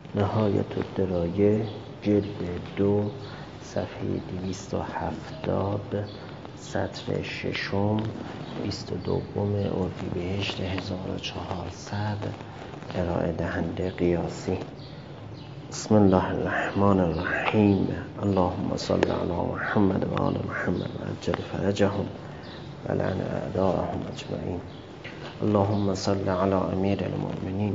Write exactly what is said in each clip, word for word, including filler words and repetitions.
نهایت الدرایه جلد دو صفحه دویست و هفتاد سطر ششم بیست و دوم اردیبهشت هزار و چهارصد ارائه دهنده قیاسی. بسم الله الرحمن الرحیم. اللهم صل علی محمد و آل محمد و عجل فرجهم و لعن اعداءهم اجمعین. اللهم صل علی امیر المؤمنین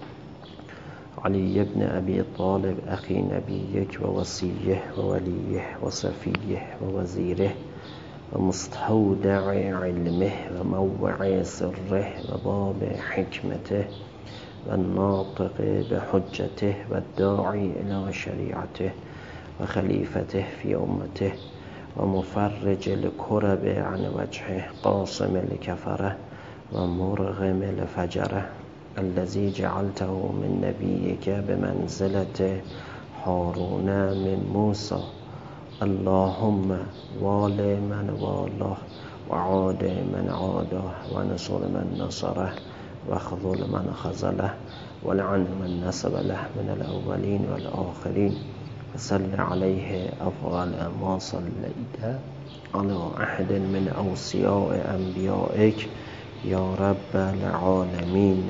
علی ابن ابی طالب اخی نبیک و وصیه و ولیه و صفیه و وزیره و مستودع علمه و موضع سره و باب حکمته و ناطق بحجته و داعی الی شریعته و خلیفته فی امته و مفرج الکرب عن وجهه قاسم الکفره و مرغم الفجره الذي جعلته من نبيك بمنزلة هارون من موسى. اللهم وال من والاه وعاد من عاداه ونصر من نصره وخذل من خذله ولعن من نسب له من الأولين والآخرين وصل عليه أفضل ما صليت على أحد من أوصياء أنبيائك يا رب العالمين.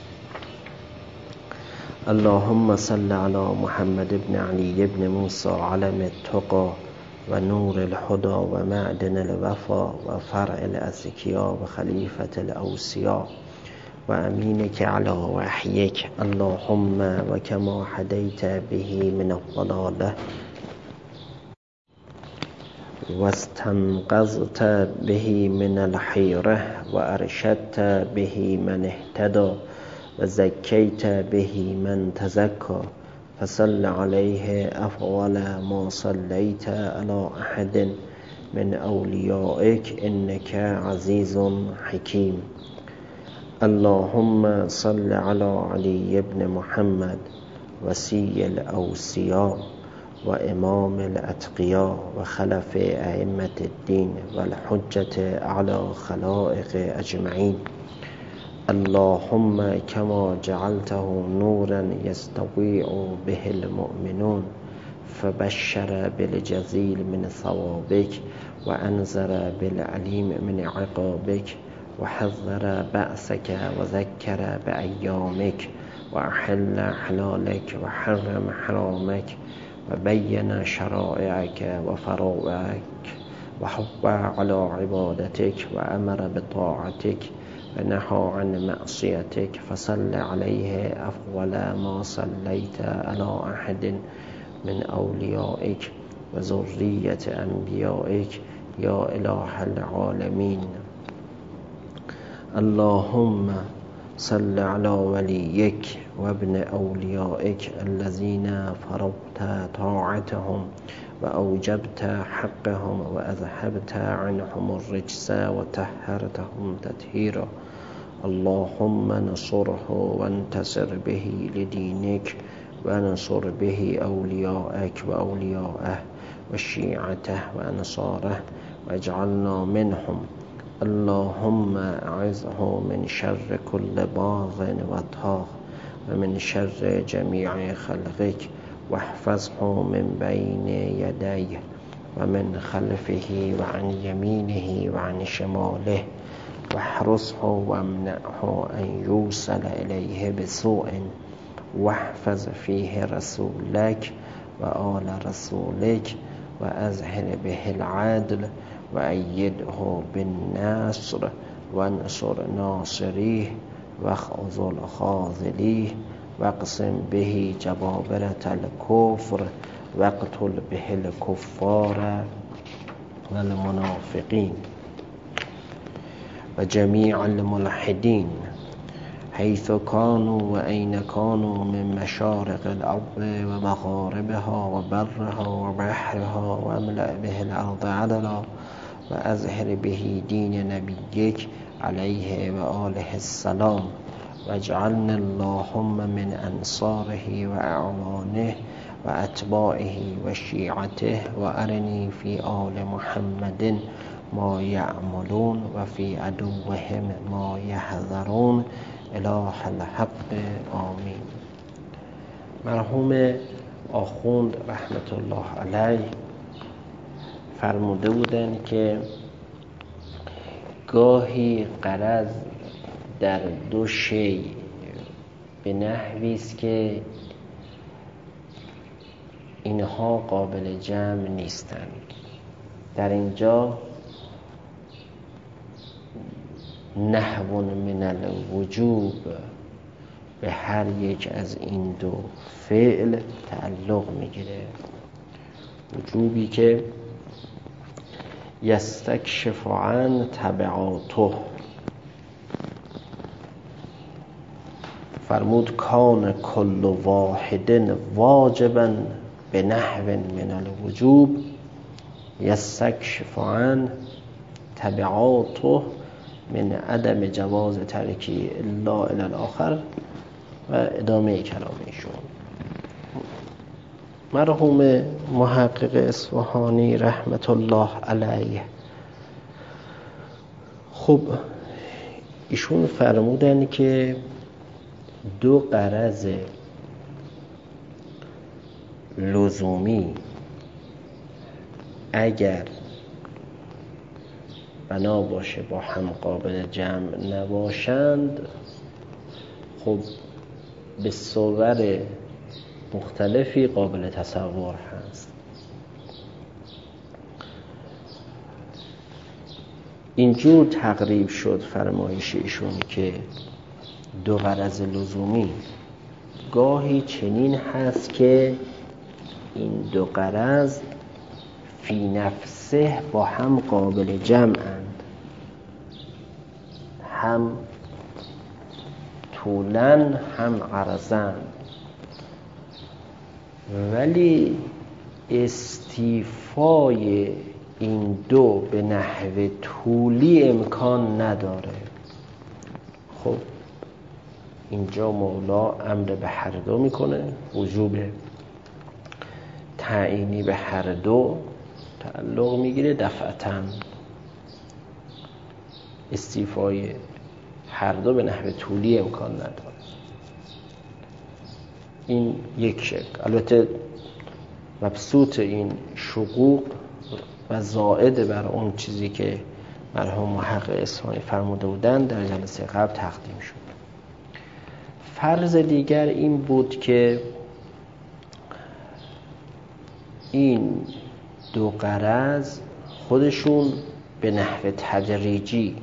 اللهم صل على محمد بن علي بن موسى علم التقى ونور الهدى ومعدن الوفا وفرع الأزكياء وخليفة الأوصياء وأمينك على وحيك. اللهم وكما هديت به من الضلالة واستنقذت به من الحيرة وأرشدت به من اهتدى وزكيت به من تزكى فصل عليه أفضل ما صليت على أحد من أوليائك إنك عزيز حكيم. اللهم صل على علي بن محمد وسي الأوصياء وإمام الأتقياء وخلف أئمة الدين والحجة على خلائق أجمعين. اللهم كما جعلته نورا يستضيء به المؤمنون فبشر بالجزيل من ثوابك وأنذر بالعليم من عقابك وحذر بأسك وذكر بأيامك وأحل حلالك وحرم حرامك وبين شرائعك وفرائعك وحب على عبادتك وأمر بطاعتك ونهى عن معصيتك فصل عليه أفضل ما صليت على أحد من أوليائك وذرية أنبيائك يا إله العالمين. اللهم صل على وليك وابن أوليائك الذين فرضت طاعتهم وأوجبت حقهم وأذهبت عنهم الرجس وطهرتهم تطهيرا. اللهم نصره وانتصر به لدينك ونصر به أولياءك وأولياءه وشيعته وأنصاره واجعلنا منهم. اللهم أعذه من شر كل باغ وطاغ ومن شر جميع خلقك واحفظه من بين يديه ومن خلفه وعن يمينه وعن شماله واحرسه وامنعه أن يوصل إليه بسوء واحفظ فيه رسولك وآل رسولك وأظهر به العدل وأيده بالنصر وانصر ناصريه واخذل خاذليه واقسم به جبابرة الكفر واقتل به الكفار والمنافقين وجميع الملحدين حيث كانوا وأين كانوا من مشارق الأرض ومغاربها وبرها وبحرها واملأ به الأرض عدلا وأظهر به دين نبيك عليه وآله السلام واجعلنا اللهم من أنصاره وأعوانه وأتباعه وشيعته وأرني في آل محمد ما يعملون وفي عدوهم ما يحذرون إله الحق آمين. مرحوم آخوند رحمت الله علیه فرموده بودند که گاهی غرض در دو شی به نحوی است که اینها قابل جمع نیستند. در اینجا نحو من الوجوب به هر یک از این دو فعل تعلق میگیره. وجوبی که یستکشف عن تبعاته، فرمود کان کل واحد واجبا به نحو من الوجوب یستکشف عن تبعاته من عدم جواز ترکی الا الی الاخر و ادامه کلام ایشون. مرحوم محقق اصفهانی رحمت الله علیه خب ایشون فرمودن که دو غرض لزومی اگر بنا باشه با هم قابل جمع نباشند، خب به صور مختلفی قابل تصور هست. اینجور تقریب شد فرمایش ایشون که دو غرض لزومی گاهی چنین هست که این دو غرض فی نفسه با هم قابل جمعند، هم طولن هم عرضن، ولی استیفای این دو به نحو طولی امکان نداره. خب اینجا مولا امر به هر دو میکنه، وجوب تعیینی به هر دو تعلق میگیره، دفعتاً استیفای هر دو به نحو طولی امکان نداره. این یک شکل. البته مبسوط این شقوق و زائد بر اون چیزی که مرحوم محقق اصفهانی فرموده بودن در جلسه قبل تقدیم شد. فرض دیگر این بود که این دو غرض خودشون به نحو تدریجی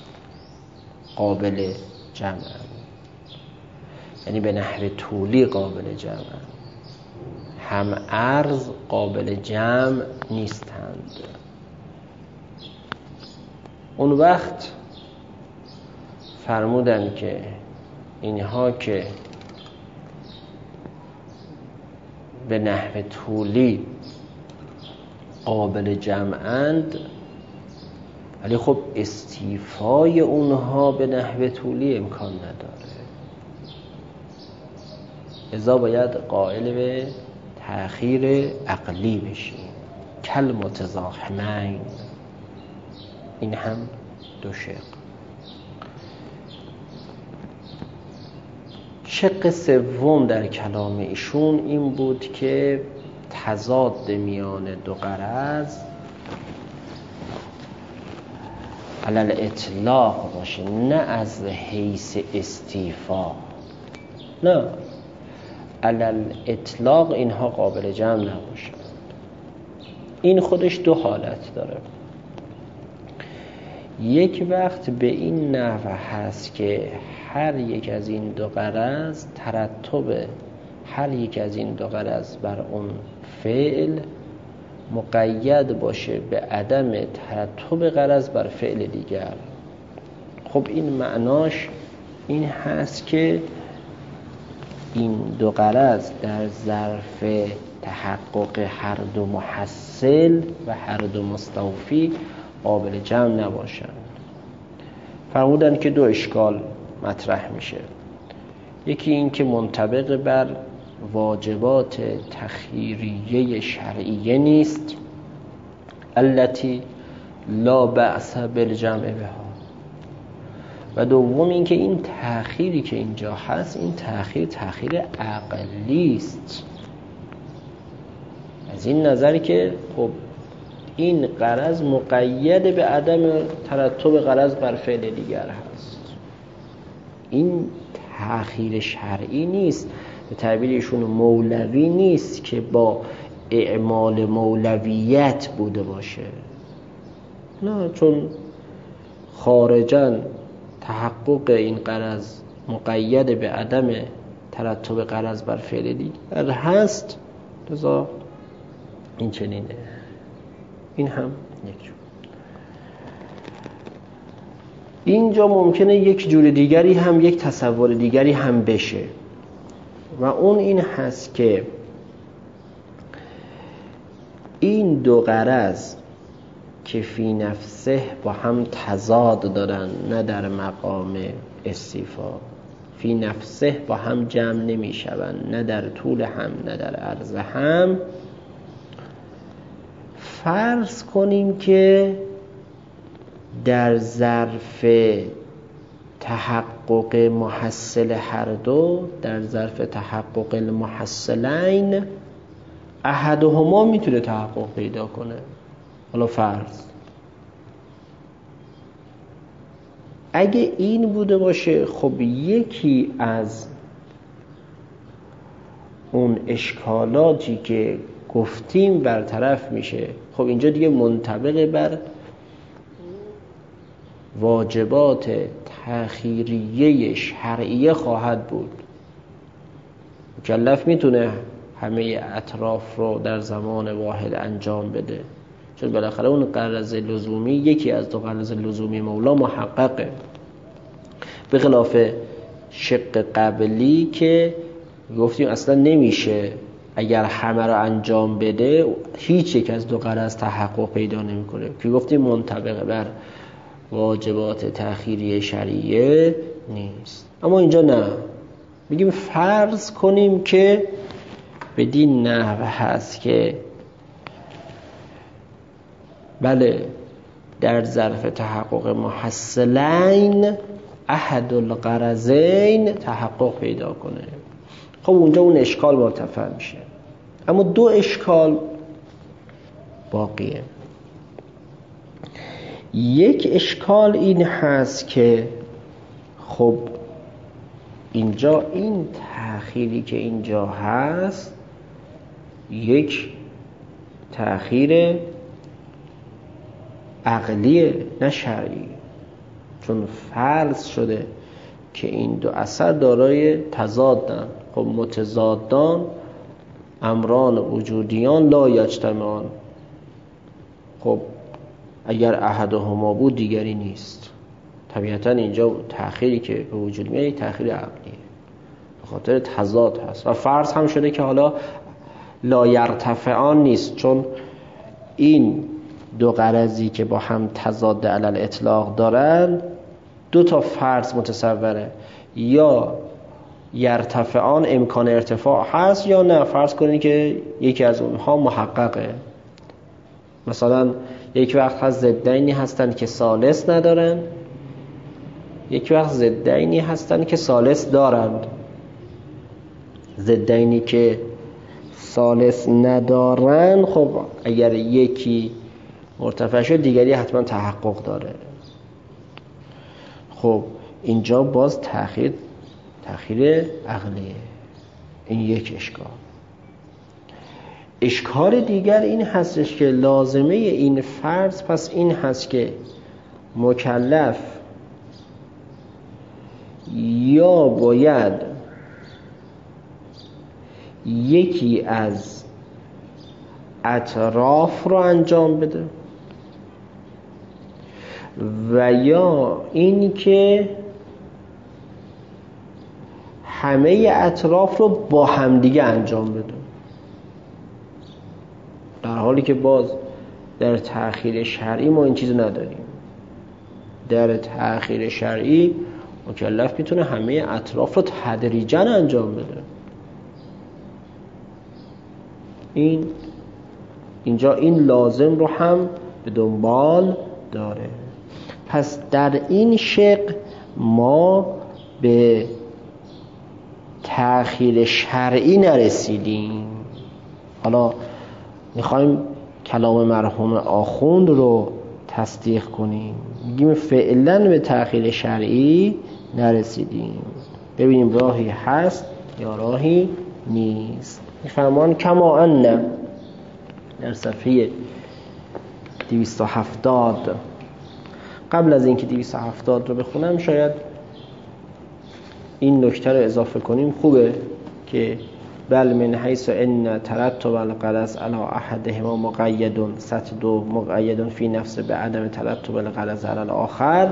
قابل جمع، یعنی به نحو طولی قابل جمع، هم عرض قابل جمع نیستند. اون وقت فرمودن که اینها که به نحو طولی قابل جمعند، ولی خب استیفای اونها به نحو طولی امکان نداره، لذا باید قائل به تأخیر عقلی بشیم. کل متزاحمین، این هم دو شق. شق سوم در کلام ایشون این بود که تضاد میان دو غرض علل اطلاق باشه، نه از حیث استیفا، نه علل اطلاق اینها قابل جمع نباشه. این خودش دو حالت داره. یک وقت به این نحو هست که هر یک از این دو غرض ترتب هر یک از این دو غرض بر اون فعل مقید باشه به عدم ترتب غرض بر فعل دیگر. خب این معناش این هست که این دو غرض در ظرف تحقق هر دو محصل و هر دو مستوفی قابل جمع نباشند. فرمودن که دو اشکال مطرح میشه. یکی این که منطبق بر واجبات تخییریه شرعیه نیست، التي لا بأس بالجمع بها، و دوم اینکه این تأخیری که اینجا هست، این تأخیر تأخیر عقلی است، از این نظر که خب این غرض مقید به عدم ترتب غرض بر فعل دیگر هست. این تأخیر شرعی نیست، به تعبیر ایشون مولوی نیست که با اعمال مولویت بوده باشه، نه، چون خارجاً تحقق این غرض مقید به عدم ترتب غرض بر فعل دیگر هست، لذا این چنینه. این هم یک جور. اینجا ممکنه یک جور دیگری هم، یک تصور دیگری هم بشه و اون این هست که این دو غرض که فی نفسه با هم تضاد دارن، نه در مقام استیفا، فی نفسه با هم جمع نمی شون، نه در طول هم نه در عرض هم، فرض کنیم که در ظرف تحقق محصل هر دو، در ظرف تحقق المحصلین، احدهما میتونه تحقق پیدا کنه. حالا فرض اگه این بوده باشه، خب یکی از اون اشکالاتی که گفتیم برطرف میشه. خب اینجا دیگه منطبق بر واجبات تأخیریه شرعیه خواهد بود. مکلف میتونه همه اطراف رو در زمان واحد انجام بده، چون بالاخره اون غرض لزومی، یکی از دو غرض لزومی مولا محققه، به خلاف شق قبلی که گفتیم اصلا نمیشه اگر همه رو انجام بده، هیچ یک از دو غرض تحقق پیدا نمیکنه، که گفتیم منطبق بر واجبات تأخیری شرعیه نیست. اما اینجا نه، میگیم فرض کنیم که بدین نحو هست که بله در ظرف تحقق محصلین احد الغرضین تحقق پیدا کنه. خب اونجا اون اشکال مرتفع میشه، اما دو اشکال باقیه. یک اشکال این هست که خب اینجا این تأخیری که اینجا هست یک تأخیر عقلیه نه شرعی، چون فرض شده که این دو اثر دارای تضادن. خب متضادان امران وجودیان لا یجتمعان، خب اگر احدهما بود دیگری نیست. طبیعتا اینجا تأخیری که به وجود میاد تأخیر عقلیه، به خاطر تضاد هست. و فرض هم شده که حالا لا یرتفعان نیست، چون این دو غرضی که با هم تضاد علی الاطلاق دارن، دو تا فرض متصوره، یا یرتفعان امکان ارتفاع هست یا نه. فرض کنید که یکی از اونها محققه، مثلا یک وقت هست ضدینی هستن که ثالث ندارن، یک وقت ضدینی هستن که ثالث دارند. ضدینی که ثالث ندارن، خب اگر یکی مرتفع شد دیگری حتما تحقق داره. خب اینجا باز تأخیر تأخیر عقلیه. این یک اشکال. اشکال دیگر این هستش که لازمه این فرض پس این هست که مکلف یا باید یکی از اطراف رو انجام بده و یا این که همه اطراف رو با همدیگه انجام بده، در حالی که باز در تأخیر شرعی ما این چیز نداریم. در تأخیر شرعی مکلف میتونه همه اطراف رو تدریجاً انجام بده. این اینجا این لازم رو هم به دنبال داره. پس در این شق ما به تأخیر شرعی نرسیدیم. حالا میخوایم کلام مرحوم آخوند رو تصدیق کنیم، میگیم فعلا به تأخیر شرعی نرسیدیم، ببینیم راهی هست یا راهی نیست. میفرمان کما ان، در صفحه دویست و هفتاد. قبل از اینکه دویست و هفتاد رو بخونم شاید این نکته رو اضافه کنیم، خوبه که بل من حیث ان ترتب الغرض علی احدهما مقید، سطر دو مقید فی نفس به عدم ترتب الغرض علی الاخر.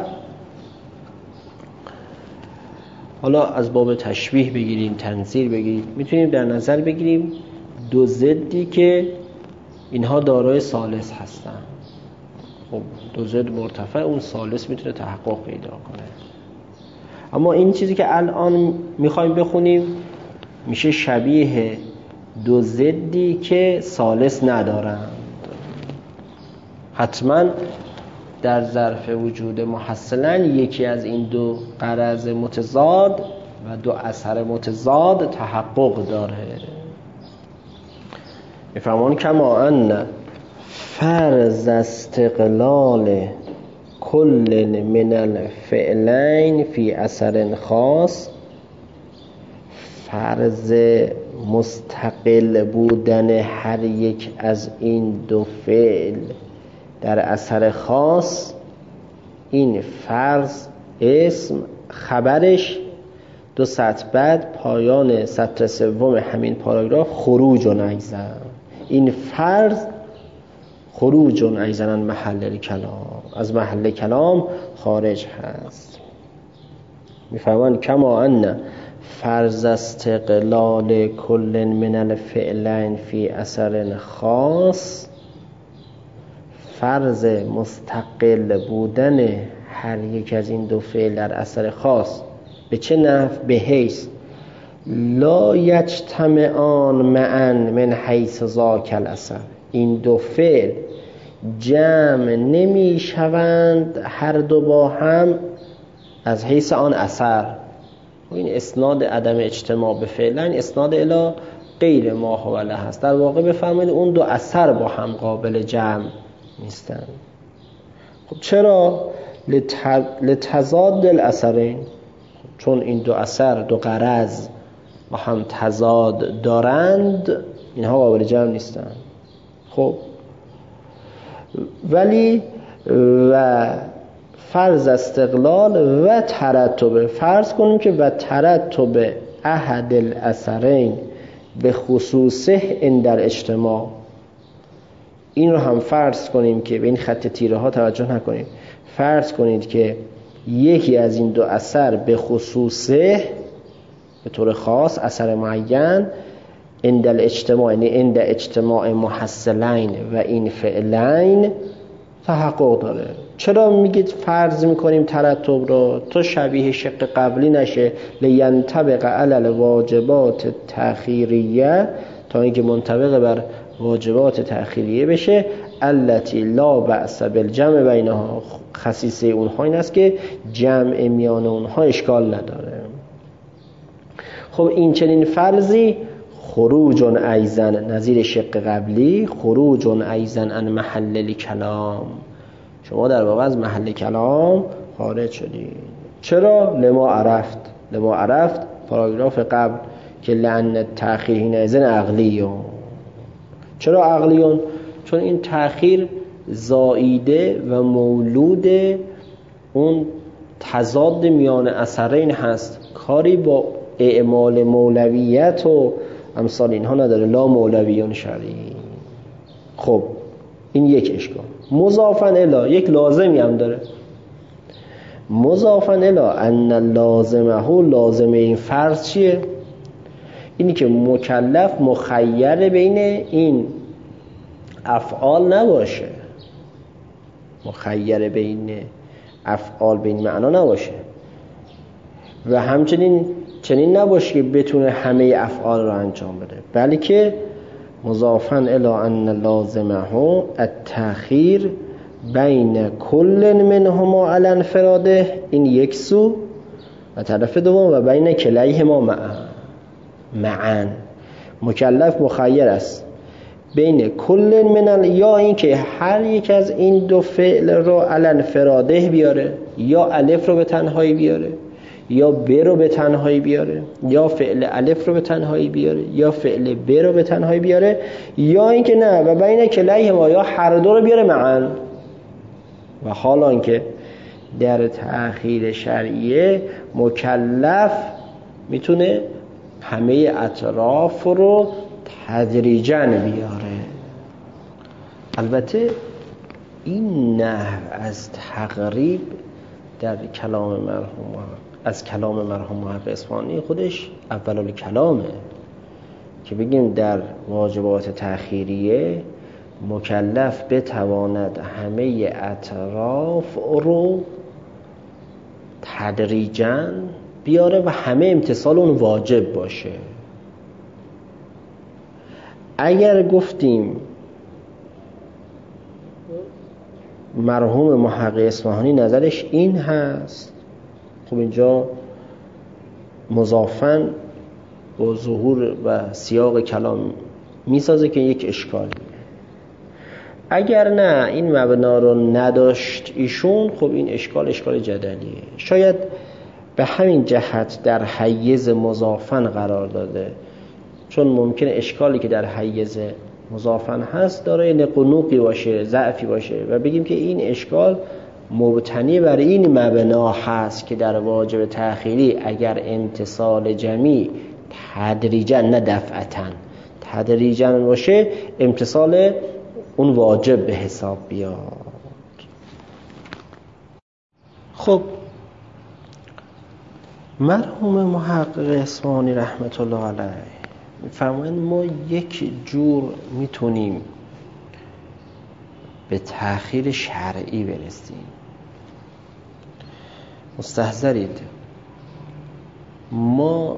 حالا از باب تشبیه بگیریم، تنظیر بگیریم، میتونیم در نظر بگیریم دو ضدی که اینها دارای ثالث هستن. خب دو ضد مرتفع، اون ثالث میتونه تحقق پیدا کنه. اما این چیزی که الان میخوایم بخونیم میشه شبیه دو ضدی که ثالث ندارند. حتما در ظرف وجود محصلا یکی از این دو غرض متضاد و دو اثر متضاد تحقق داره. میفرمان کما ان فرض استقلال کل من الفعلین فی اثر خاص، فرض مستقل بودن هر یک از این دو فعل در اثر خاص، این فرض اسم خبرش دو سطر بعد پایان سطر سوم همین پاراگراف خروج و ایضا، این فرض خروج و ایضا محل کلام، از محل کلام خارج هست. میفرمان کما ان فرض استقلال کل من الفعلین فی اثر خاص، فرض مستقل بودن هر یک از این دو فعل در اثر خاص به چه نحو؟ به حیث لا یجتمعان معا من حیث ذاک الاثر، این دو فعل جمع نمی شوند هر دو با هم از حیث آن اثر. این اسناد عدم اجتماع به فعلن اسناد الی غیر ما هو له هست. در واقع بفرمایید اون دو اثر با هم قابل جمع نیستن. خب چرا؟ لتضاد الاثرین، چون این دو اثر دو غرض با هم تضاد دارند، اینها قابل جمع نیستن. خب ولی و فرض استقلال و ترتب، فرض کنیم که و ترتب احد الاثرین به خصوصه ان در اجتماع، این رو هم فرض کنیم که به این خط تیره ها توجه نکنید، فرض کنید که یکی از این دو اثر به خصوصه به طور خاص اثر معین عند الاجتماع، یعنی عند اجتماع محصلین و این فعلین تحقق داره. چرا میگید فرض میکنیم ترتب رو؟ تو شبیه شق قبلی نشه، لینطبق علی الواجبات تأخیریه، تا اینکه منطبق بر واجبات تأخیریه بشه، التی لا بأس بالجمع بینها، خصیصه اونها این است که جمع میان اونها اشکال نداره. خب این چنین فرضی خروج ایضا نظیر شق قبلی، خروج ایضا عن محل کلام، شما در واقع از محل کلام خارج شدید. چرا؟ لما عرفت، لما عرفت پاراگراف قبل که لعن تأخیر حینئذ عقلیون. چرا عقلیون؟ چون این تأخیر زائیده و مولود اون تضاد میان اثرین هست، کاری با اعمال مولویت و امثال اینها نداره، لا مولویون شرعی. خب این یک اشکال. مضافن الی، یک لازمی هم داره، مضافن الی ان لازمه، لازم این فرض چیه؟ اینی که مکلف مخیر بین این افعال نباشه، مخیر بین افعال بین معنا نباشه، و همچنین چنین نباشه که بتونه همه افعال رو انجام بده، بلکه مضافن الی ان لازمه التأخیر بین کل منهما علی انفراده، این یک سو، و طرف دوم و بین کلیهما معا معا مکلف مخیر است بین کل من یا این که هر یک از این دو فعل رو علی انفراده بیاره، یا الف رو به تنهایی بیاره، یا ب رو به تنهایی بیاره، یا فعل الف رو به تنهایی بیاره، یا فعل ب رو به تنهایی بیاره، یا اینکه نه و بین کلیهما یا هر دو رو بیاره معا. و حالان که در تأخیر شرعیه مکلف میتونه همه اطراف رو تدریجاً بیاره. البته این نحو از تقریب در کلام مرحوم از کلام مرحوم محقق اصفهانی خودش اول کلامه که بگیم در واجبات تأخیریه مکلف بتواند همه اطراف رو تدریجاً بیاره و همه امتصال اون واجب باشه. اگر گفتیم مرحوم محقق اصفهانی نظرش این هست، خب اینجا مضافاً با ظهور و سیاق کلام میسازه که یک اشکالی. اگر نه این مبنا رو نداشت ایشون، خب این اشکال اشکال جدلیه. شاید به همین جهت در حیز مضافاً قرار داده، چون ممکنه اشکالی که در حیز مضافاً هست دارای نقنوقی باشه، ضعفی باشه و بگیم که این اشکال مبتنی بر این مبنا هست که در واجب تأخیری اگر امتصال جمعی تدریجاً نه دفعتاً تدریجاً باشه امتصال اون واجب به حساب بیاد. خب مرحوم محقق اصفهانی رحمت الله علیه می‌فرمایند ما یک جور میتونیم به تأخیر شرعی برسیم. مستحضرید ما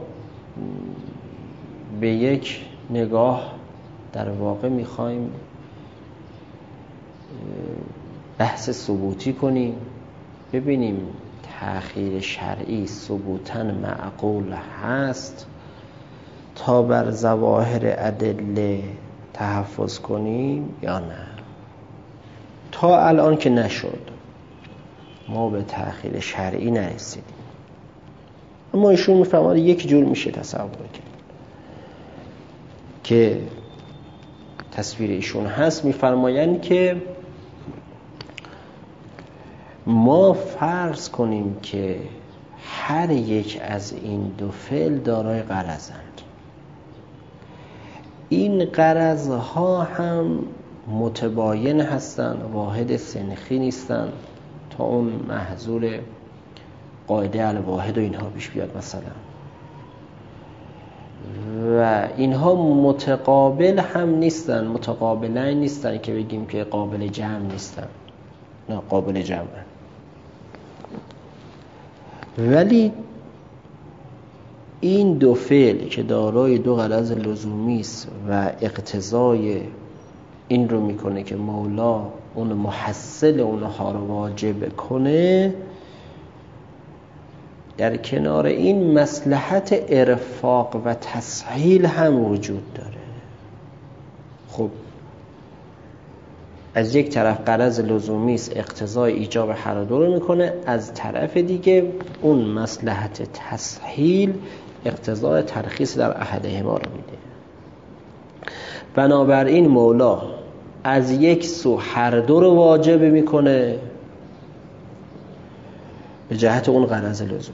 به یک نگاه در واقع میخوایم بحث ثبوتی کنیم، ببینیم تأخیر شرعی ثبوتاً معقول هست تا بر ظواهر ادله تحفظ کنیم یا نه. تا الان که نشد، ما به تأخیر شرعی نرسیدیم. اما ایشون میفرماید یک جور میشه تصور کرد که تصویر ایشون هست. میفرمایند که ما فرض کنیم که هر یک از این دو فعل دارای غرضند، این غرضها هم متباین هستند، واحد سنخی نیستند تا اون محظور قاعده الواحد و اینها پیش بیاد مثلا، و اینها متقابل هم نیستن، متقابلن نیستن که بگیم که قابل جمع نیستن، نه قابل جمع. ولی این دو فعل که دارای دو غرض لزومی است و اقتضای این رو میکنه که مولا اون محصل اونها رو واجب کنه، در کنار این مصلحت ارفاق و تسهیل هم وجود داره. خب از یک طرف غرض لزومی است اقتضای ایجاب هر دو رو میکنه، از طرف دیگه اون مصلحت تسهیل اقتضای ترخیص در احدهما رو میده. بنابراین مولا از یک سو هر دو رو واجب میکنه به جهت اون غرض لزومی،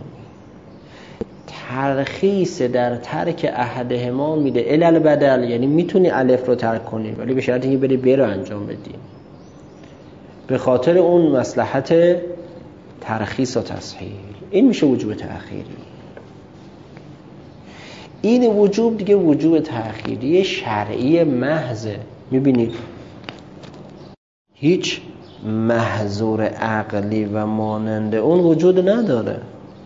ترخیص در ترک احدهما میده علل بدل، یعنی میتونی الف رو ترک کنی ولی به شرطی که بری ب رو انجام بدی، به خاطر اون مصلحت ترخیص و تسهیل. این میشه وجوب تأخیری. این وجوب دیگه وجوب تأخیری شرعی محضه. میبینید هیچ محظور عقلی و مانند اون وجود نداره.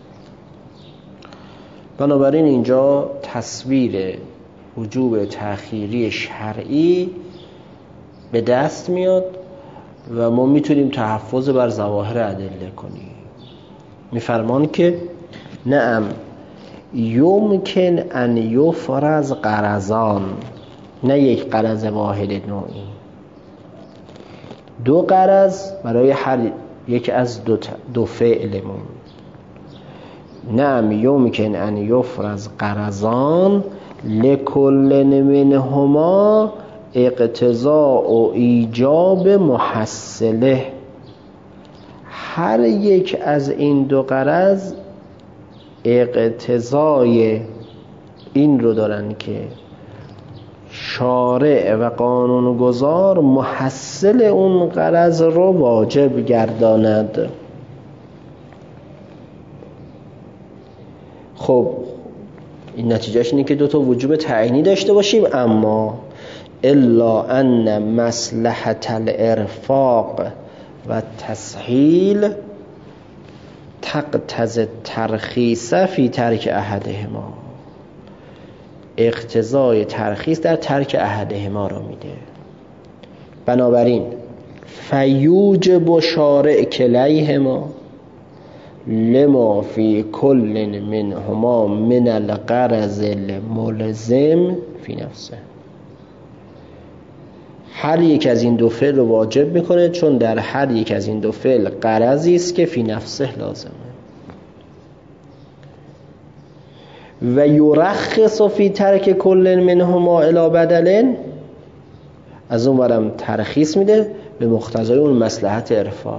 بنابراین اینجا تصویر وجوب تأخیری شرعی به دست میاد و ما میتونیم تحفظ بر ظواهر ادله کنیم. میفرمان که نعم یمکن ان یفرض قرضان، نه یک قرض واحد نوعی، دو قرض برای هر یک از دو, دو فعلمون. نعم یمکن ان یفرض قرضان لکل منهما اقتضاء و ایجاب محصله. هر یک از این دو قرض اقتضای این رو دارن که شارع و قانونگذار محصل اون قرض رو واجب گرداند. خب این نتیجهش اینه که دو تا وجوب تعیینی داشته باشیم، اما الا ان مصلحت الارفاق و تسهیل تقتضی الترخیص فی ترک احدهما. اقتضای ترخیص در ترک احدهما رو میده. بنابراین فیوجب شارع کلیهما لما فی کل منهما من الغرض الملزم فی نفسه. هر یک از این دو فعل رو واجب میکنه چون در هر یک از این دو فعل غرضی است که فی نفسه لازمه. و یرخص فی ترک کل منهما الی بدل، از اون ورم ترخیص میده به مقتضای اون مصلحت ارفاع.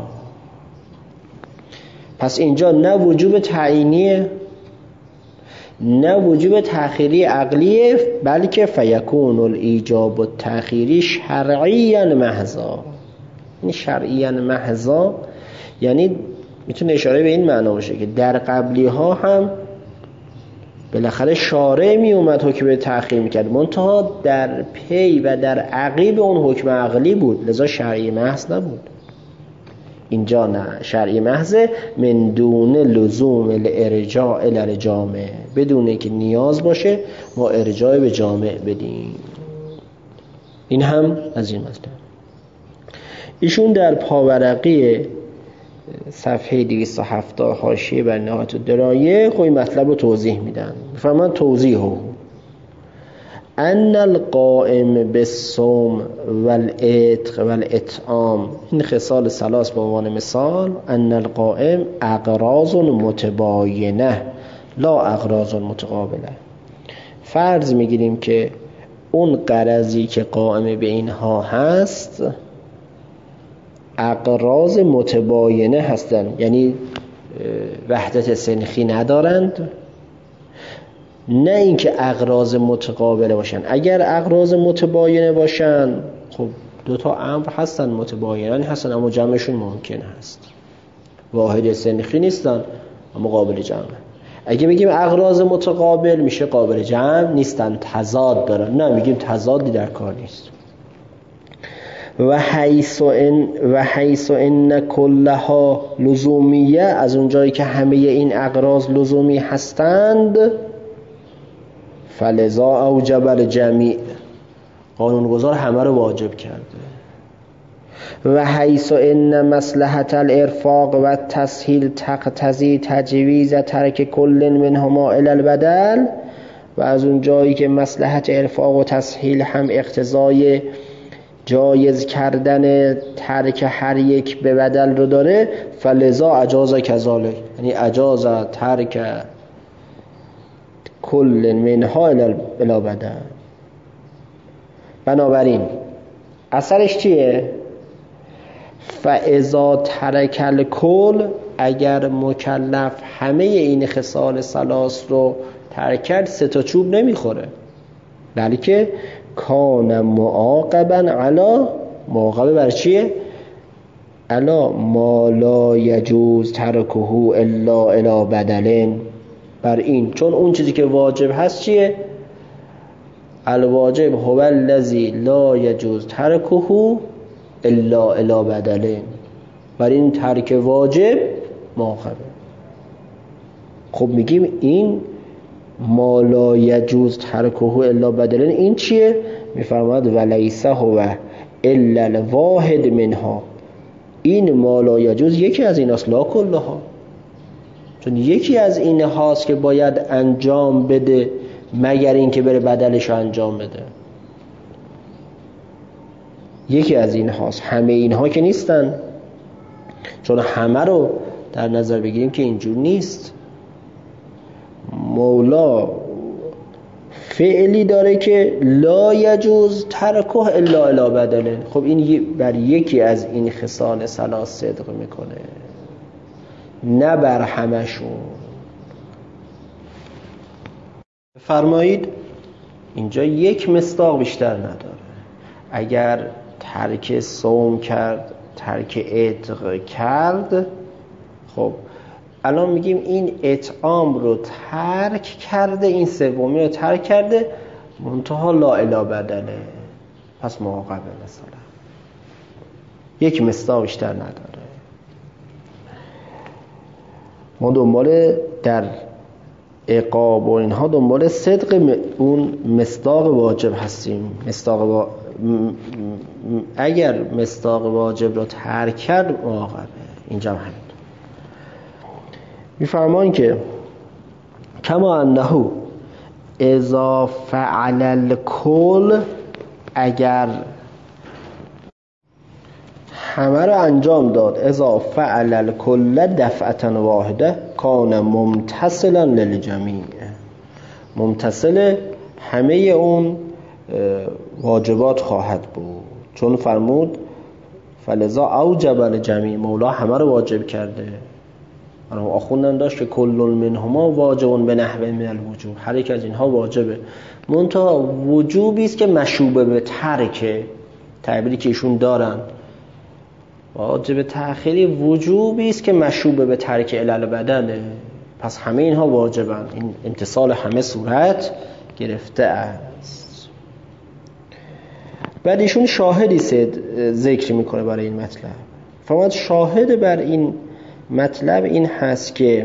پس اینجا نه وجوب تعیینیه نه وجوب تأخیری عقلیه، بلکه فیکون الایجاب التأخیری شرعیاً محضا. این شرعیاً محضا یعنی میتونه اشاره به این معنا باشه که در قبلی ها هم بالاخره شارع می اومد حکم تأخیر میکرد، منتها در پی و در عقیب اون حکم عقلی بود، لذا شرعی محض نبود. اینجا نه، شرعی محض من دون لزوم الارجاع الی جامع، بدون که نیاز باشه ما ارجاع به جامع بدیم. این هم از این مطلب. ایشون در پاورقی صفحه دویست و هفتاد حاشیه بر نهایت الدرایه خب این مطلب رو توضیح میدن. میفرمان توضیحه ان القائم بالصوم والعتق والاطعام، این خصال ثلاث به عنوان مثال، ان القائم اقراض متباینه لا اقراض متقابله. فرض میگیریم که اون قرضی که قائم به اینها هست اقراض متباینه هستند، یعنی وحدت سنخی ندارند، نه اینکه اقراض متقابله باشن. اگر اقراض متباینه باشن خب دو تا امر هستن متباینن هستن اما جمعشون ممکن هست، واحد سنخی نیستن اما قابل جمع. اگه بگیم اقراض متقابل میشه قابل جمع نیستن، تضاد دارن، نه میگیم تضادی در کار نیست. و حیث ان و حیث ان کلها لزومیه، از اونجایی که همه این اقراض لزومی هستند، فلذا اوجب الجمیع، قانونگذار همه رو واجب کرده. و حیث ان مصلحت الارفاق و تسهیل تقتضی تجویز ترک کل منهما الی البدل، و از اون جایی که مصلحت ارفاق و تسهیل هم اقتضای جایز کردن ترک هر یک به بدل رو داره، فلذا اجاز کذالک، یعنی اجاز ترک کل منها الی بدل. بنابراین اثرش چیه؟ فاذا ترک الکل، اگر مکلف همه این خصال ثلاث رو ترک کرد سه تا چوب نمیخوره، بلکه کان معاقبا علی، معاقبه بر چیه؟ علی ما لا یجوز ترکه الا الی بدل، بر این، چون اون چیزی که واجب هست چیه؟ الواجب هو الذی لا یجوز ترکه الا الی بدل، بر این ترک واجب معاقبه. خب میگیم این ما لا یجوز ترکه الا بدل این چیه؟ میفرماد ولیسه هو الا الواحد منها، این ما لا یجوز یکی از این است، لا کلها. چون یکی از این هاست که باید انجام بده مگر این که بره بدلش رو انجام بده. یکی از این هاست، همه اینها که نیستن، چون همه رو در نظر بگیریم که اینجور نیست. مولا فعلی داره که لا یجوز ترکه الا الی بدله. خب این بر یکی از این خصال ثلاث صدق میکنه، نه بر همشون. فرمایید اینجا یک مصداق بیشتر نداره. اگر ترک صوم کرد، ترک عتق کرد، خب الان میگیم این اطعام رو ترک کرده، این سومی رو ترک کرده، منتها لا الی بدله، پس معاقبه. مثلا یک مصداق بیشتر نداره. ما دنبال در عقاب و اینها دنبال صدق اون مصداق واجب هستیم. مصداق وا... اگر مصداق واجب رو ترک کرد معاقبه. اینجا هم همین میفرمان که کما انه اذا فعل الکل، اگر همه رو انجام داد، اذا فعل الکل دفعتا واحده کان ممتثلا للجمیع، ممتثل همه اون واجبات خواهد بود. چون فرمود فلذا اوجب الجمیع، مولا همه رو واجب کرده. اما آخوندم داشت که کل منهما واجب به نحو من الوجوب، هر یک از اینها واجبه، منتها وجوبی است که مشوبه به ترک، تعبیری که ایشون دارن واجب تأخیری وجوبی است که مشوبه به ترک علل بدله. پس همه اینها واجبن، این امتصال همه صورت گرفته است. بعد ایشون شاهدی ذکر میکنه برای این مطلب. فرمود شاهد بر این مطلب این هست که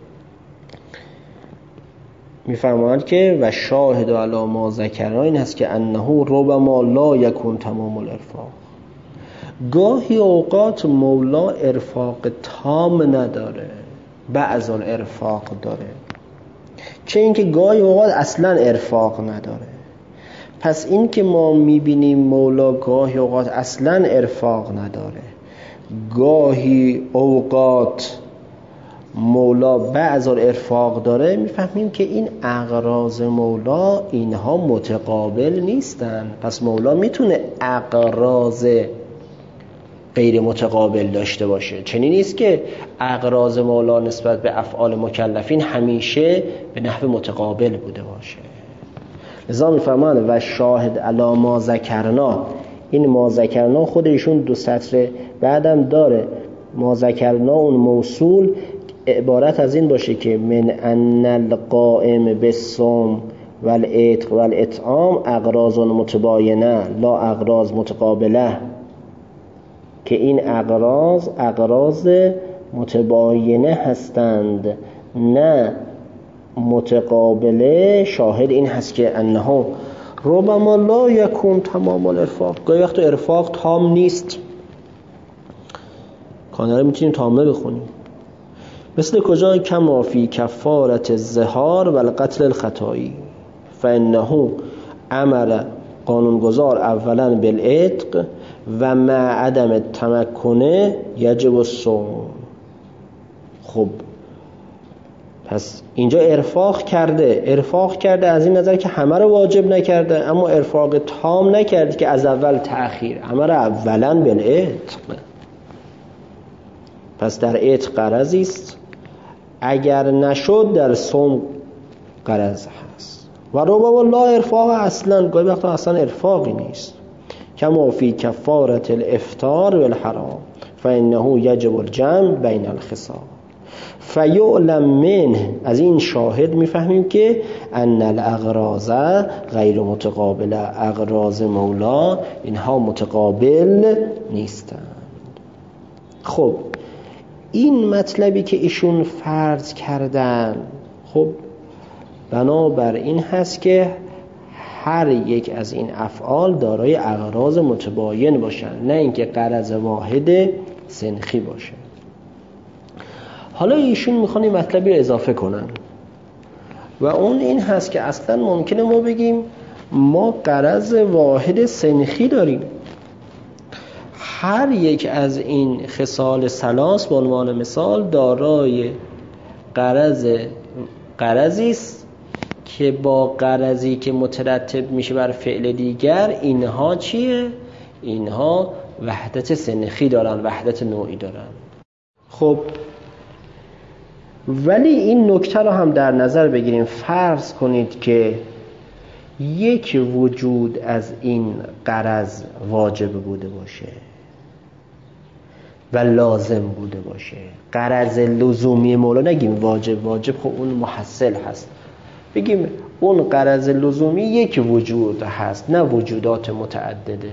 میفرماند که و شاهد علی ما ذکرنا، این هست که انه ربما لا یکون تمام الارفاق، گاهی اوقات مولا ارفاق تام نداره، بعض الارفاق داره، چه اینکه گاهی اوقات اصلا ارفاق نداره. پس این که ما میبینیم مولا گاهی اوقات اصلا ارفاق نداره، گاهی اوقات مولا بعض ارفاق داره، میفهمیم که این اغراض مولا اینها متقابل نیستن. پس مولا میتونه اغراض غیر متقابل داشته باشه. چنین نیست که اغراض مولا نسبت به افعال مکلفین همیشه به نحو متقابل بوده باشه. لذا میفهمن و شاهد علی ما ذکرنا، این ما ذکرنا خود ایشون دو سطر بعدم داره. ما ذکرنا اون موصول عبارت از این باشه که من ان القائم بالصوم والعتق والاطعام اغراض متباینه لا اغراض متقابله، که این اغراض اغراض متباینه هستند نه متقابله. شاهد این هست که انه ربما لا یکون تمام الارفاق، گاهی وقت ارفاق تام نیست. کانه رو میتونیم تامه بخونیم. مثل کجا؟ کما فی کفارت الظهار و القتل الخطایی فانه امر قانونگذار اولا بالعتق و مع عدم التمکن یجب الصوم. خب پس اینجا ارفاق کرده، ارفاق کرده از این نظر که همه رو واجب نکرده، اما ارفاق تام نکرده که از اول تأخیر، امر اولا بالعتق. پس در عتق غرضی است، اگر نشد در صوم غرض هست. و ربما لا ارفاق اصلا، گاهی وقتا اصلا ارفاقی نیست. کما فی کفارت الافطار والحرام فانه یجب الجمع بین الخصال فیعلم منه. از این شاهد میفهمیم که ان الاغراض غیر متقابله، اغراض مولا اینها متقابل نیستند. خب این مطلبی که ایشون فرض کردن، خب بنابر این هست که هر یک از این افعال دارای اغراض متباین باشن، نه اینکه غرض واحد سنخی باشه. حالا ایشون میخوان این مطلبی رو اضافه کنن و اون این هست که اصلا ممکنه ما بگیم ما غرض واحد سنخی داریم. هر یک از این خصال ثلاث به عنوان مثال دارای غرض غرضی است که با غرضی که مترتب میشه بر فعل دیگر، اینها چیه؟ اینها وحدت سنخی دارن، وحدت نوعی دارن. خب ولی این نکته رو هم در نظر بگیریم. فرض کنید که یک وجود از این غرض واجب بوده باشه و لازم بوده باشه. غرض لزومی مولا نگیم واجب، واجب خب اون محصل هست، بگیم اون غرض لزومی یک وجود هست، نه وجودات متعدده.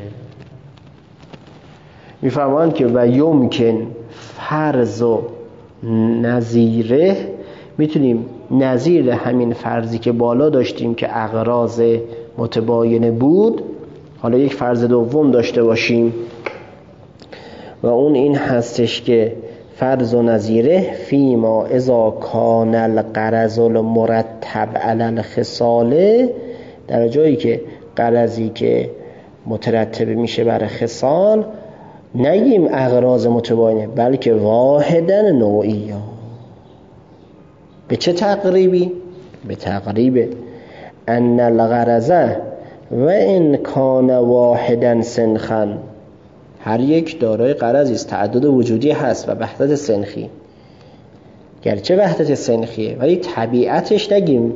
میفهمند که و یمکن فرض و نظیره، میتونیم نظیر همین فرضی که بالا داشتیم که اغراض متباینه بود، حالا یک فرض دوم داشته باشیم و اون این هستش که فرض و نظیره فیما اذا کان الغرض المرتب علی الخصال، در جایی که غرضی که مترتب میشه بر خصال، نگیم اغراض متباینه بلکه واحدا نوعی. به چه تقریبی؟ به تقریب ان الغرض و ان کان واحدا سنخا، هر یک دارای غرضی است، تعدد وجودی هست و وحدت سنخی. گرچه وحدت سنخیه ولی طبیعتش نگیم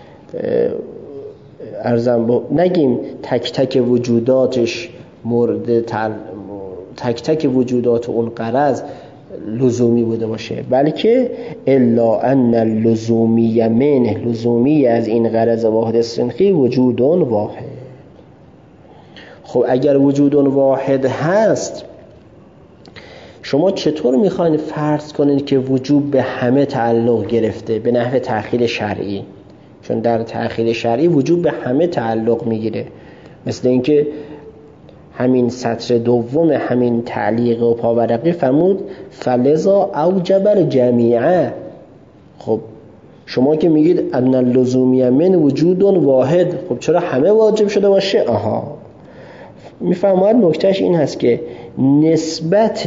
ارزم با نگیم تک تک وجوداتش مورد تل... تک تک وجودات اون غرض لزومی بوده باشه، بلکه الا ان اللزومی منه، لزومی از این غرض واحد سنخی وجود واحد. خب اگر وجود واحد هست، شما چطور میخواین فرض کنید که وجود به همه تعلق گرفته به نحو تأخیر شرعی؟ چون در تأخیر شرعی وجود به همه تعلق میگیره، مثل اینکه همین سطر دوم همین تعلیق و پاورقی فرمود فلذا اوجب الجمیع. خب شما که میگید ان اللزومی من وجود واحد، خب چرا همه واجب شده باشه؟ آها، میفهمید نکتهش این هست که نسبت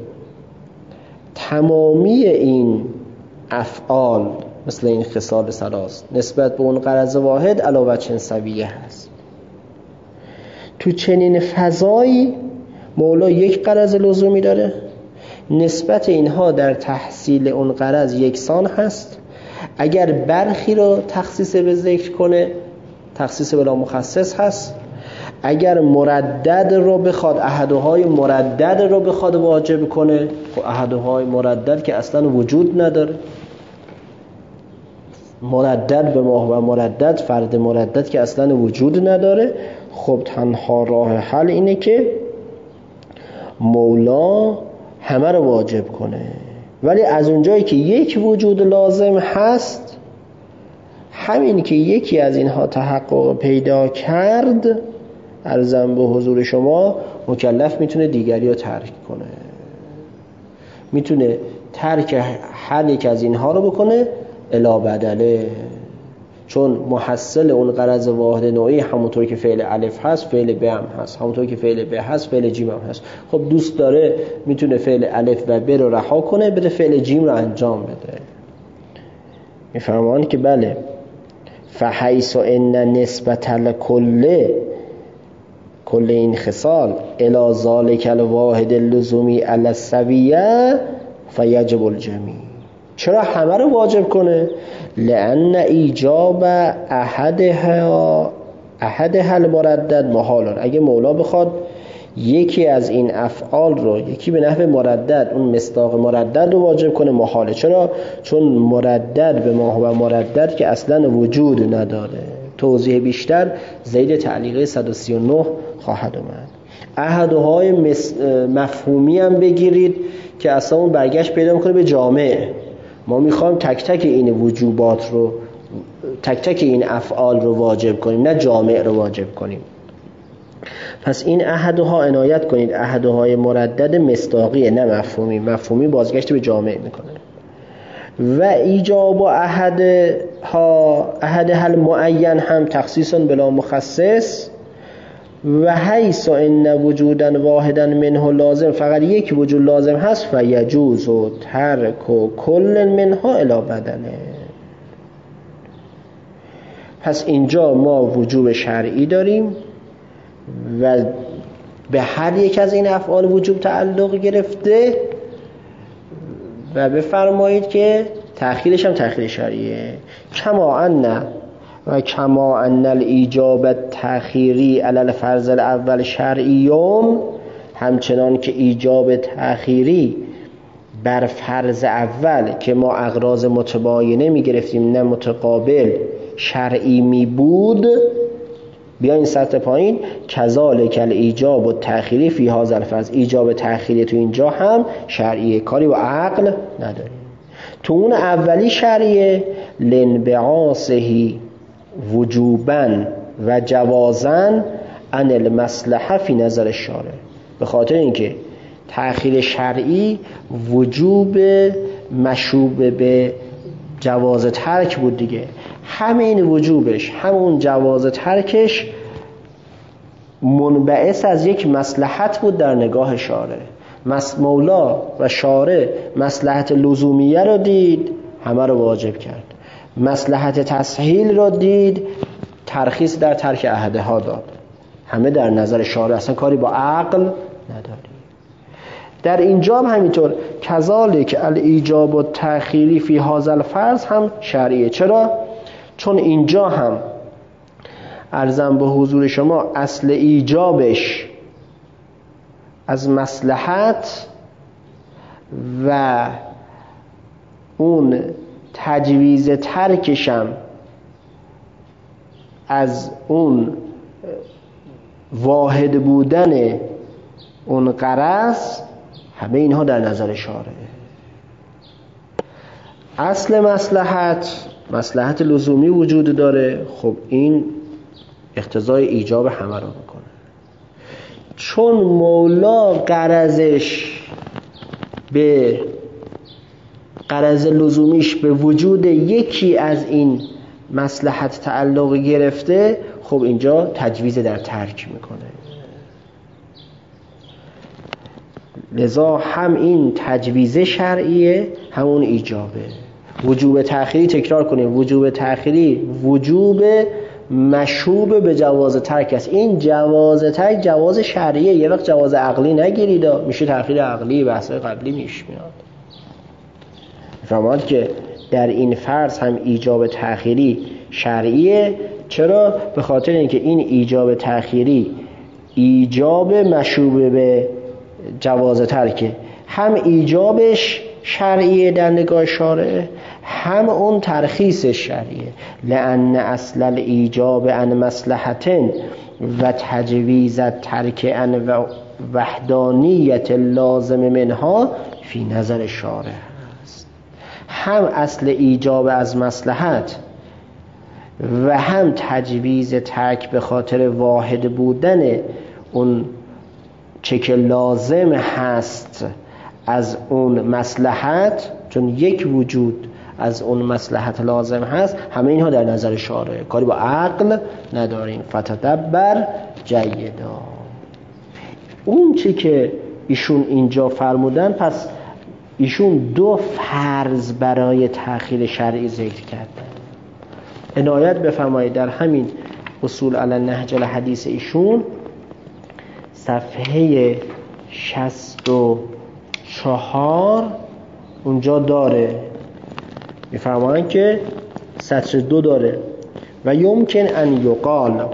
تمامی این افعال مثل این خصال ثلاث نسبت به اون غرض واحد علاوه چن سویه هست. تو چنین فضایی مولا یک غرض لزومی داره، نسبت اینها در تحصیل اون غرض یکسان هست. اگر برخی رو تخصیص به ذکر کنه تخصیص بلا مخصص هست، اگر مردد رو بخواد احدهای مردد رو بخواد واجب کنه، خب احدهای مردد که اصلا وجود نداره، مردد به ما و مردد فرد مردد که اصلا وجود نداره، خب تنها راه حل اینه که مولا همه رو واجب کنه. ولی از اونجایی که یک وجود لازم هست، همین که یکی از اینها تحقق پیدا کرد، عرضم به حضور شما، مکلف میتونه دیگری رو ترک کنه، میتونه ترک هر یک از اینها رو بکنه الا بدله، چون محصل اون غرض واحد نوعی همونطور که فعل الف هست فعل ب هم هست، همونطور که فعل ب هست فعل جیم هم هست. خب دوست داره میتونه فعل الف و ب رو رها کنه، بده فعل جیم رو انجام بده. میفهمون که بله فحیث ان نسبت الکل کل این خصال الی ذالک الواحد اللزومی علی السویه فیجب الجمیع. چرا همه رو واجب کنه؟ لأن ایجاب احدها احدها المردد محال. اگه مولا بخواد یکی از این افعال رو، یکی به نحو مردد، اون مصداق مردد رو واجب کنه، محاله. چرا؟ چون مردد به ما و مردد که اصلا وجود نداره. توضیح بیشتر زید تعلیقه صد و سی و نه خواهد اومد. احدهای مفهومی هم بگیرید که اصلا اون برگشت پیدا میکنه به جامعه. ما میخوایم تک تک این وجوبات رو، تک تک این افعال رو واجب کنیم، نه جامع رو واجب کنیم. پس این احدها عنایت کنید، احدهای مردد مصداقیه نه مفهومی. مفهومی بازگشت به جامع میکنه. و ایجاب و احد ها احد حل معین هم تخصیص بلا مخصص و حیث ان وجودا واحدا منه لازم، فقط یک وجود لازم هست فیجوز و ترک و کل منها الی بدنه. پس اینجا ما وجوب شرعی داریم و به هر یک از این افعال وجوب تعلق گرفته و بفرمایید که تأخیرش هم تأخیر شرعیه. کما ان و کما ان الایجاب تأخیری علی الفرض الاول شرعیوم، همچنان که ایجاب تأخیری بر فرض اول که ما اغراض متباینه می گرفتیم نه متقابل شرعی می بود، بیاین سطح پایین، کذالک الایجاب و تأخیری فی هذا الفرض، ایجاب تأخیری تو اینجا هم شرعیه، کاری با عقل نداریم. تو اون اولی شرعیه لانبعاثه وجوبا و جوازا عن المصلحه فی نظر الشارع، به خاطر اینکه تأخیر شرعی وجوب مشوب به جواز ترک بود دیگه، همین وجوبش همون جواز ترکش منبعث از یک مصلحت بود در نگاه شارع. مولا و شارع مصلحت لزومیه رو دید، همه رو واجب کرد. مصلحت تسهیل رو دید، ترخیص در ترک عهدها داد. همه در نظر شارع، اصلا کاری با عقل نداری. در اینجا هم همینطور، کذالک الایجاب و تأخیری فی هذا الفرض هم شرعیه. چرا؟ چون اینجا هم عرضم به حضور شما اصل ایجابش از مصلحت و اون تجویز ترکشم از اون واحد بودن اون غرض، همه اینها در نظر شارعه. اصل مصلحت مصلحت لزومی وجود داره، خب این اقتضای ایجاب همه رو میکنه. چون مولا غرضش به غرض لزومیش به وجود یکی از این مصلحت تعلق گرفته، خب اینجا تجویز در ترک میکنه. لذا هم این تجویز شرعیه، همون ایجابه. وجوب تأخیری تکرار کنیم، وجوب تأخیری وجوب مشوب به جواز ترک است. این جواز ترک جواز شرعیه، یه وقت جواز عقلی نگیرید، میشه تأخیر عقلی، بحثای قبلی میش میاد. فهمید که در این فرض هم ایجاب تأخیری شرعیه. چرا؟ به خاطر اینکه این ایجاب تأخیری ایجاب مشوب به جواز ترکه، هم ایجابش شرعیه در نگاه شارع، هم اون ترخیصش شرعیه. لأن اصل الایجاب عن مصلحت و تجویز ترک عن وحدانیت لازم منها فی نظر شارع است. هم اصل ایجاب از مصلحت و هم تجویز ترک به خاطر واحد بودن اون چه که لازم هست از اون مصلحت، چون یک وجود از اون مصلحت لازم هست، همه اینها در نظر شارع، کاری با عقل نداریم. فتدبر جیدا. اون چی که ایشون اینجا فرمودن، پس ایشون دو فرض برای تأخیر شرعی ذکر کردن. عنایت بفرمایید در همین اصول علی النهج الحدیث ایشون صفحه شصت و چهار اونجا داره، میفرمایند که سطر دو داره و یمکن ان یقال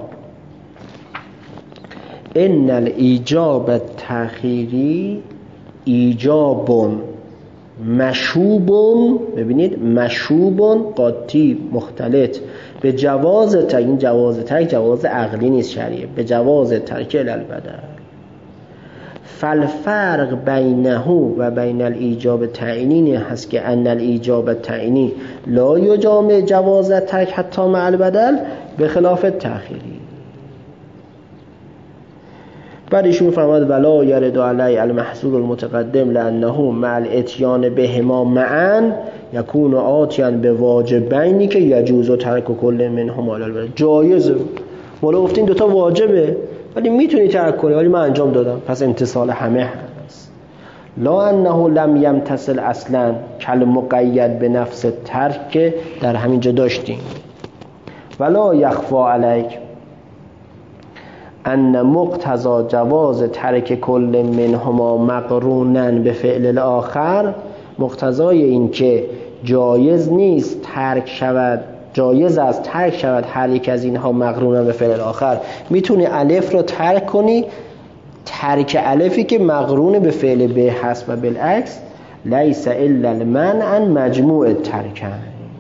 ان الایجاب التأخیری ایجاب مشوب، ببینید مشوب قاطی مختلط به جواز ترک، این جواز ترک جواز عقلی نیست شرعیه، به جواز ترک الالبدل. فالفرق بینه و بین الایجاب التعیینی هست که ان الایجاب التعیینی لا یجامع جواز ترک حتی مع البدل به خلاف تأخیری. بعد ایشون فرمود ولا یرد علی المحظور المتقدم لانه مع الاتیان بهما معا یکون آتیاً به واجبینی که یجوز و ترک کل منهما البته جایزه. مولا گفتین دوتا واجبه ولی میتونی ترک کنی، ولی من انجام دادم پس امتصال همه هست. لا انه لم یمتصل اصلا کل مقید به نفس ترک در همینجا داشتیم. ولا یخفا علیک ان مقتضا جواز ترک کل منهما مقرونا به فعل الاخر، مقتضای این که جایز نیست ترک شود، جایز است ترک شود هر یک از اینها مقرونا به فعل الاخر. میتونی الف رو ترک کنی، ترک الفی که مقرون به فعل به هست و بالعکس. لیس الا المنع مجموع ترکن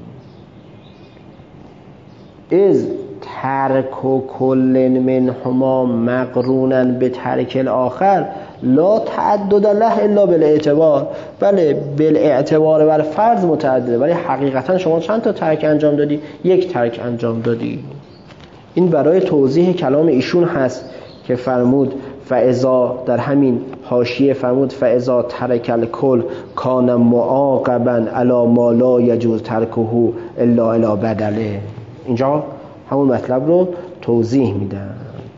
از ترک و کل منهما مقرونا به ترک الاخر لا تعدد له الا بالاعتبار. بله بالاعتبار بر فرض متعدده، ولی حقیقتا شما چند تا ترک انجام دادی؟ یک ترک انجام دادی. این برای توضیح کلام ایشون هست که فرمود فاذا، در همین حاشیه فرمود فاذا ترک الکل کان معاقبا علی ما لا یجوز ترکه الا الی بدله. اینجا همون مطلب رو توضیح میدن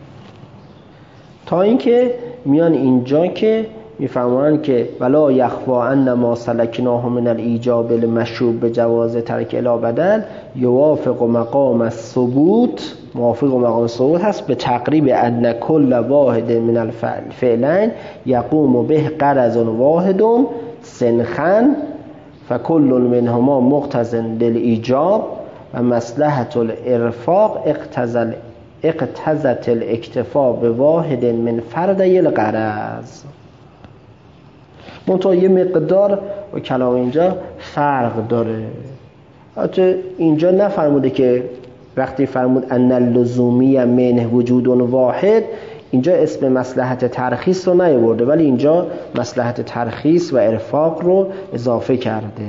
تا اینکه میان اینجا که میفهمن که ولا یخفا ان ما سلکناه من الایجاب المشروب به جواز ترک الی بدل یوافق مقام الثبوت، موافق مقام الثبوت هست به تقریب ان کل واحد من الفعلین یقوم به غرض واحد سنخن فکل منهما مقتض للایجاب و مصلحت الارفاق اقتضل اقتضت الاکتفا به واحد من فردی الغرض. منتها یه مقدار و کلام اینجا فرق داره. حتی اینجا نفرموده که وقتی فرمود ان اللزومی منه وجود واحد، اینجا اسم مصلحت ترخیص رو نیاورده، ولی اینجا مصلحت ترخیص و ارفاق رو اضافه کرده.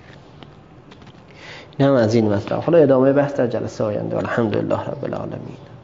این هم از این مطلب. حالا ادامه بحث در جلسه آینده. الحمدلله رب العالمین.